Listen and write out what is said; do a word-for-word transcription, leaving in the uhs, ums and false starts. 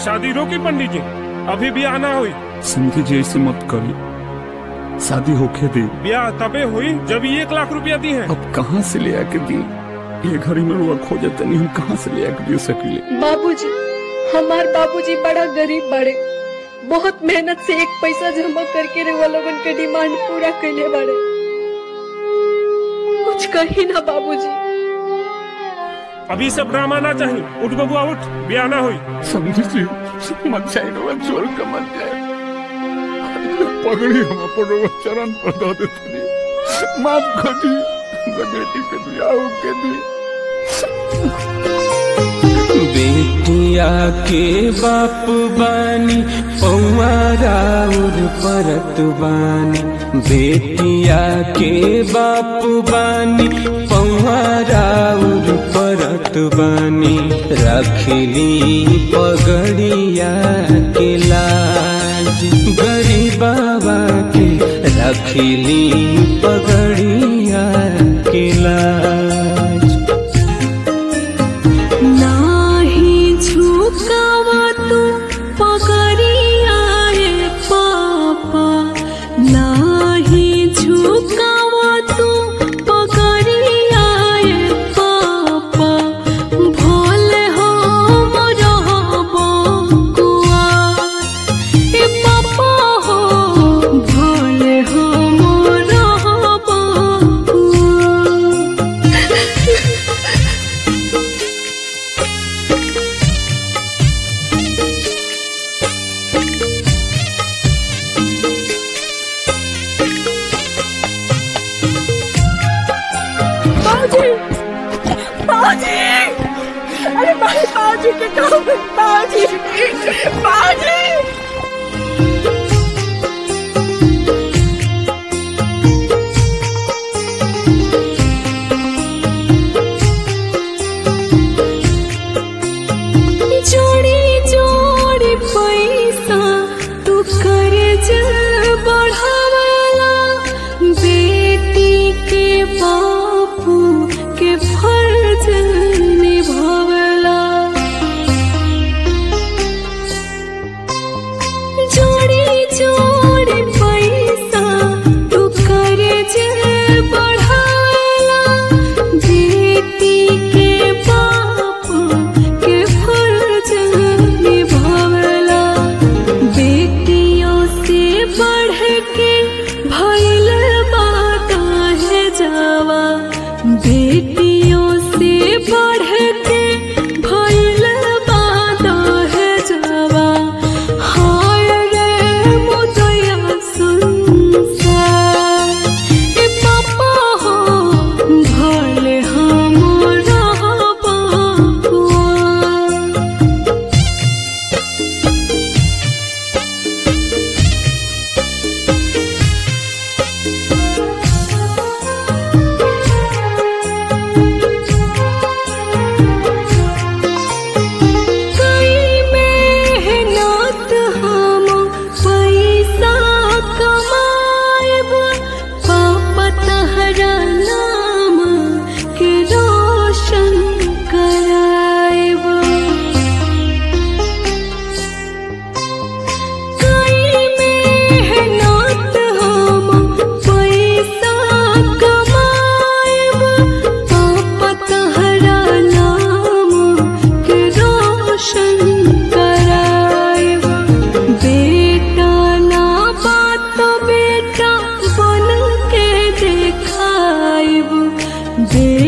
शादी रोकी पंडित जी, अभी भी आना हुई। सिंधी जी ऐसे मत करी, शादी होके दे। ब्याह तबे हुई जब एक लाख रुपया दी है। अब कहाँ से ले आके दी? ये घड़ी में रुआ खोजते नहीं, हम कहाँ से ले आके दे सकले? बाबूजी, हमार बाबूजी बड़ा गरीब बड़े, बहुत मेहनत से एक पैसा जमा करके रे वो लोगन के डिमांड पूरा कैले बड़े। कुछ कही ना बाबूजी। अभी सब ड्रामा ना चाहिए, उठ बबुआ उठ, ब्याह ना हुई। समझी जी, मत जाए रुआ, छोड़ के मत जाए। पगड़ी हम अपन चरण पर दो देते, माफ कर दी, बेटी के ब्याह के दी। बेटिया के बाप बानी पौआ राउर परत बानी, बेटिया के बाप बानी पौआ राउर परत बानी, रखली पगड़िया के लाज गरीबाबा के, रखली पगड़िया के लाज। झुकावा तू पगड़िया रे पापा, नाही झुकावा तू पगड़िया रे पापा, भोले हो रहबो कुआर ए पापा हो, भोले हो रहबो कुआर। बाजी, अरे भाई बाजी के काम बाजी, बाजी। जोड़ी जोड़ी पैसा तू कर्ज बढ़ावाला, बेटी के बापू के फर्ज निभावला। जोड़ी जोड़ी पैसा तू कर्ज बढ़ावला, बेटी के बापू के फर्ज निभावला। बेटियों से बढ़ के भइल बात है जावा, बेटियों से बढ़ के भइल बात है जावा। हाय रे मुदया संसार ए पापा हो, भले हम रहबो कुआर। दे